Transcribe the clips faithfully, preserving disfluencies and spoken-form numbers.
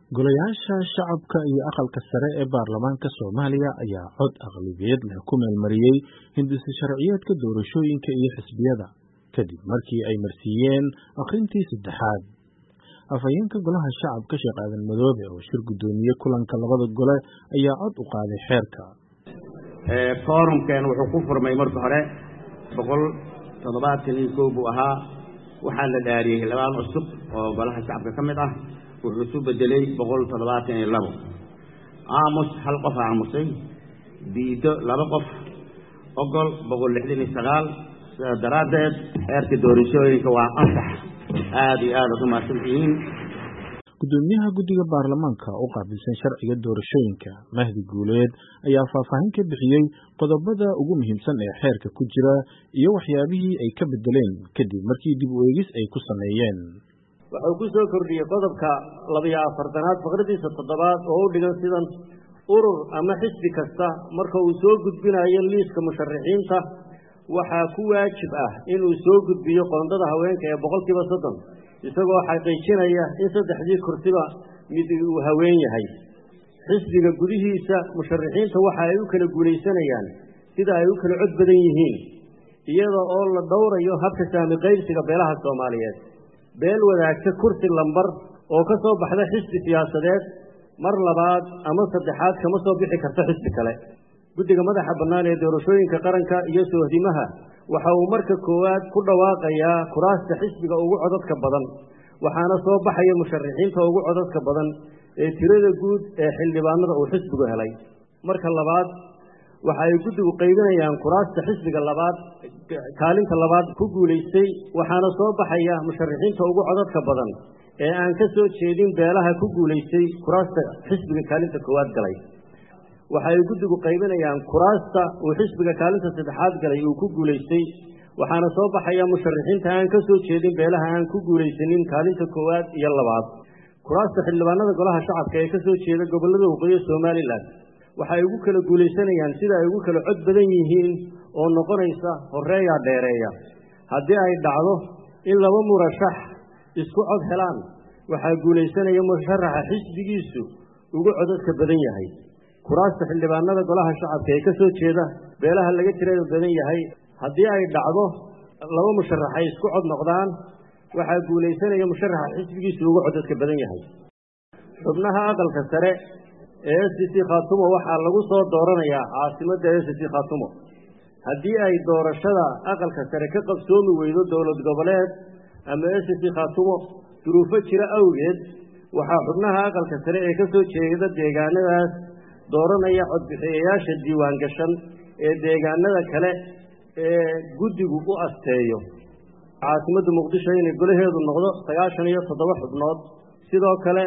golayaasha shacabka iyo aqalka sare ee baarlamaanka Soomaaliya ayaa cod aqlabiyad leh ku meelmariyay hindisa sharciyeedka doorashooyinka iyo xisbiyada kadib markii ay marsiiyeen akhrintii saddexaad. afhayeenka golaha shacabka Sheekh Aadan Madoobe oo shir gudoomiye kulanka labada gole ayaa cod u qaaday xeerka. ee forumkan wuxuu ku furmay markii hore boqol toddobaatan iyo kow buu ahaa waxaa la dhaariyay laba cusub oo golaha shacabka ka mid ah wuxuu soo bedelay boqol toddobaatan iyo labo aamus hal qof aamusay diido laba qof ogol boqol lixdan iyo sagaal daraadeed xeerka doorashooyinka waa ansax aad iyo aad u mahadsantihiin. gudoomiyaha guddiga baarlamaanka u qaabilsan sharciga doorashooyinka Mahdi Guuleed ayaa faahfaahin ka bixiyay qodobada ugu muhiimsan ee xeerka ku jira iyo waxyaabihii ay ka bedeleen kadib markii dib u eegis ay ku sameeyeen. wuxuu ku soo kordhiyay qodobka laba iyo afartanaad faqradiisa toddobaad oo u dhigan sidan: urur ama xisbi kasta marka uu soo gudbinayo liiska musharaxiinta waxaa ku waajib ah inuu soo gudbiyo qoondada haweenka ee boqolkiiba soddon isagoo xaqiijinaya in saddexdii kursiba mid uu haween yahay. xisbiga gudihiisa musharaxiinta waxa ay u kala guulaysanayaan sida ay u kala cod badan yihiin iyada oo la dhowrayo habka saami qaybsiga beelaha Soomaaliyeed. beel wadaagta kursi lambar oo ka soo baxda xisbi siyaasadeed mar labaad ama saddexaad kama soo bixi karto xisbi kale. guddiga madaxa bannaan ee doorashooyinka qaranka iyo soohdimaha waxa uu marka koowaad ku dhawaaqayaa kuraasta xisbiga ugu codadka badan waxaana soo baxaya musharaxiinta ugu codadka badan ee tirada guud ee xildhibaanada uu xisbigu helay. marka labaad waxa ay guddigu qaybinayaan kuraasta xisbiga labaad kaalinta labaad ku guulaystay waxaana soo baxaya musharaxiinta ugu codadka badan ee aan ka soo jeedin beelaha ku guulaystay kuraasta xisbiga kaalinta koowaad galay. waxa ay guddigu qaybinayaan kuraasta uu xisbiga kaalinta saddexaad galay uu ku guulaystay waxaana soo baxaya musharaxiinta aan ka soo jeedin beelaha aan ku guulaysanin kaalinta koowaad iyo labaad. kuraasta xildhibaanada golaha shacabka ee ka soo jeeda gobollada waqooyi Somaliland waxa ay ugu kala guulaysanayaan sida ay ugu kala cod badan yihiin oo noqonaysa horeeya dheereeya. haddii ay dhacdo in laba murashax isku cod helaan waxaa guulaysanaya musharaxa xisbigiisu ugu codadka badan yahay. kuraasta xildhibaanada golaha shacabka ee ka soo jeeda beelaha laga tirada badan yahay haddii ay dhacdo laba musharax ay isku cod noqdaan waxaa guulaysanaya musharaxa xisbigiisu ugu codadka badan yahay. xubnaha aqalka sare ee S C Khaatumo waxaa lagu soo dooranayaa caasimadda S C Khaatumo. haddii ay doorashada aqalka sare ka qabsoomi weydo dowlad goboleed ama S C Khaatumo duruufo jira awgeed waxaa xubnaha aqalka sare ee ka soo jeeda deegaanadaas dooranaya codbixiyayaasha diiwaan gashan ee deegaanada kale ee guddigu u asteeyo. caasimadda Muqdisho inay golaheedu noqdo sagaashan iyo toddoba xubnood. sidoo kale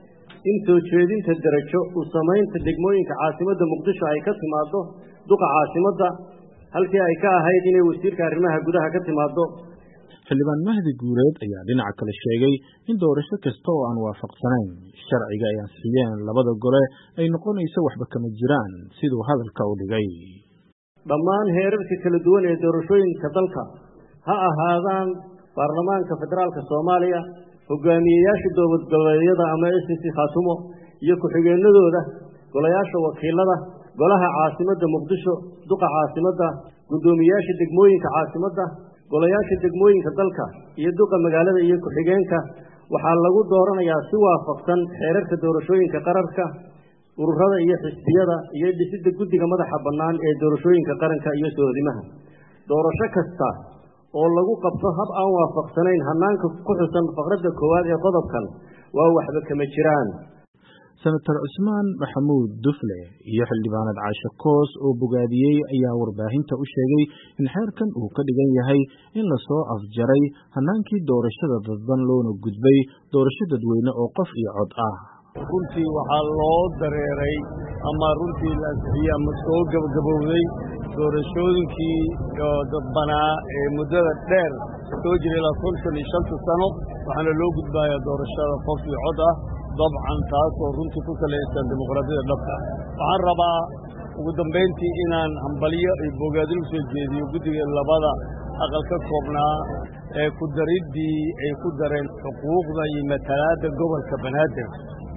in soo jeedinta darajo u samaynta degmooyinka caasimadda Muqdisho ay ka timaado duqa caasimadda halkii ay ka ahayd inay wasiirka arrimaha gudaha ka timaado. xildhibaan Mahdi Guuleed ayaa dhinaca kale sheegay in doorasho kasta oo aan waafaqsanayn sharciga ay ansixiyeen labada gole ay noqonayso waxba kama jiraan siduu hadalka u dhigay. dhammaan heerarka kala duwan ee doorashooyinka dalka ha ahaadaan baarlamaanka federaalka Soomaaliya, hogaamiyeyaasha dowlad goboleedyada ama S C Khaatumo iyo ku-xigeenadooda, golayaasha wakiilada, golaha caasimadda Muqdisho, duqa caasimadda, gudoomiyaasha degmooyinka caasimadda, golayaasha degmooyinka dalka iyo duqa magaalada iyo ku-xigeenka waxaa lagu dooranayaa si waafaqsan xeerarka doorashooyinka qaranka, ururada iyo xisbiyada iyo dhisidda guddiga madaxa bannaan ee doorashooyinka qaranka iyo soohdimaha. doorasho kasta oo lagu qabto hab aan waafaqsanayn hanaanka ku xusan faqradda koowaad ee qodobkan waa waxba kama jiraan. senator Cusmaan Maxamuud Dufle iyo xildhibaanad Caasho Koos oo bogaadiyey ayaa warbaahinta u sheegay in xeerkan uu ka dhigan yahay in la soo afjaray hanaankii doorashada dadban loona gudbay doorasho dadweyne oo qof iyo cod ah. runtii waxaa loo dareeray ama runtii la ansixiyey ama soo gabagabowday doorashooyinkii dadbanaa ee muddada dheer soo jiray ilaa konton iyo shanta sano waxaana loo gudbayaa doorashada qof iyo cod ah dabcan taasoo runtii ku salaysan dimuqraadiyadda dhabta. waxaan rabaa ugu dambayntii inaan hambalyo iyo bogaadin u soo jeediyo guddiga labada aqal ka koobnaa ee ku dariddii ay ku dareen xuquuqda iyo matalaadda gobolka Banaadir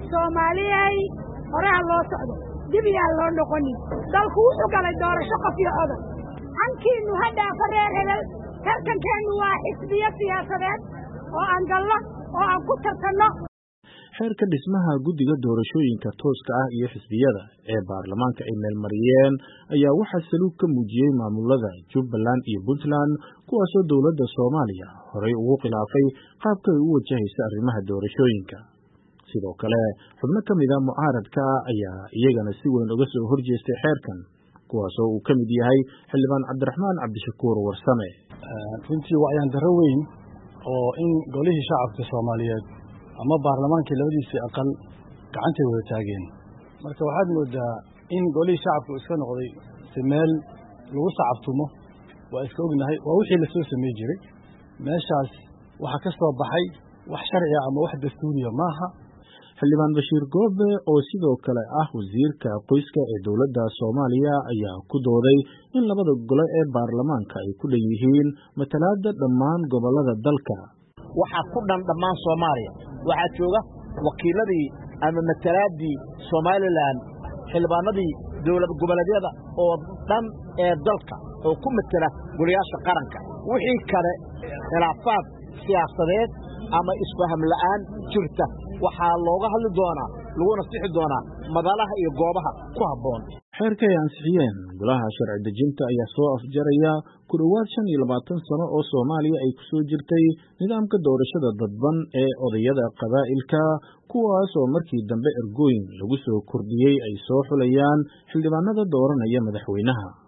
soomaaliyay horaha loo socdo dib yaa loo noqonin dalku wuxuu galay doorasho qof iyo codad hankiinu ha dhaafa reer hebel tartankeennu waa xisbiyo siyaasadeed oo aan galno oo aan ku tartanno xeerka dhismaha guddiga doorashooyinka tooska ah iyo xisbiyada ee baarlamaanka ay meelmariyeen ayaa waxaa saluug ka muujiyey maamulada Jubbaland iyo Puntland kuwaasoo dowladda Soomaaliya horey ugu khilaafay qaabka ay u wajahayso arrimaha doorashooyinka sidoo kale xubno ka mid ah mucaaradka ayaa iyagana si weyn uga soo horjeestay xeerkan kuwaasoo uu ka mid yahay xildhibaan Cabdiraxmaan Cabdishakuur Warsame runtii waa ayaan darro weyn oo in golihii shacabka Soomaaliyeed ama baarlamaankii labadiisii aqal gacantay wada taageen marka waxaad moodaa in golihii shacabku iska noqday si meel lagu sacabtumo waa iska ognahay waa wixii lasoo samey jiray meeshaas waxaa ka soo baxay wax sharci ah ama wax dastuuriya maaha xildhibaan Bashiir Goobe oo sidoo kale ah wasiirka qoyska ee dowladda Soomaaliya ayaa ku dooday in labada gole ee baarlamaanka ay ku dhan yihiin matalaadda dhammaan gobolada dalka waxa ku dhan dhammaan Soomaaliya waxa jooga wakiiladii ama matalaadii Somaliland xildhibaanadii dowlad goboleedyada oo dhan ee dalka oo ku matala golayaasha qaranka wixii kale khilaafaad siyaasadeed ama isfaham la'aan jirta waxaa looga hadli doonaa laguna sixi doonaa madalaha iyo goobaha ku habboon xeerka ay ansixiyeen golaha sharci dejinta ayaa soo afjaraya ku dhowaad shan iyo labaatan sano oo Soomaaliya ay ku soo jirtay nidaamka doorashada dadban ee odayada qabaa'ilka kuwaas oo markii dambe ergooyin lagu soo kordhiyey ay soo xulayaan xildhibaanada dooranaya madaxweynaha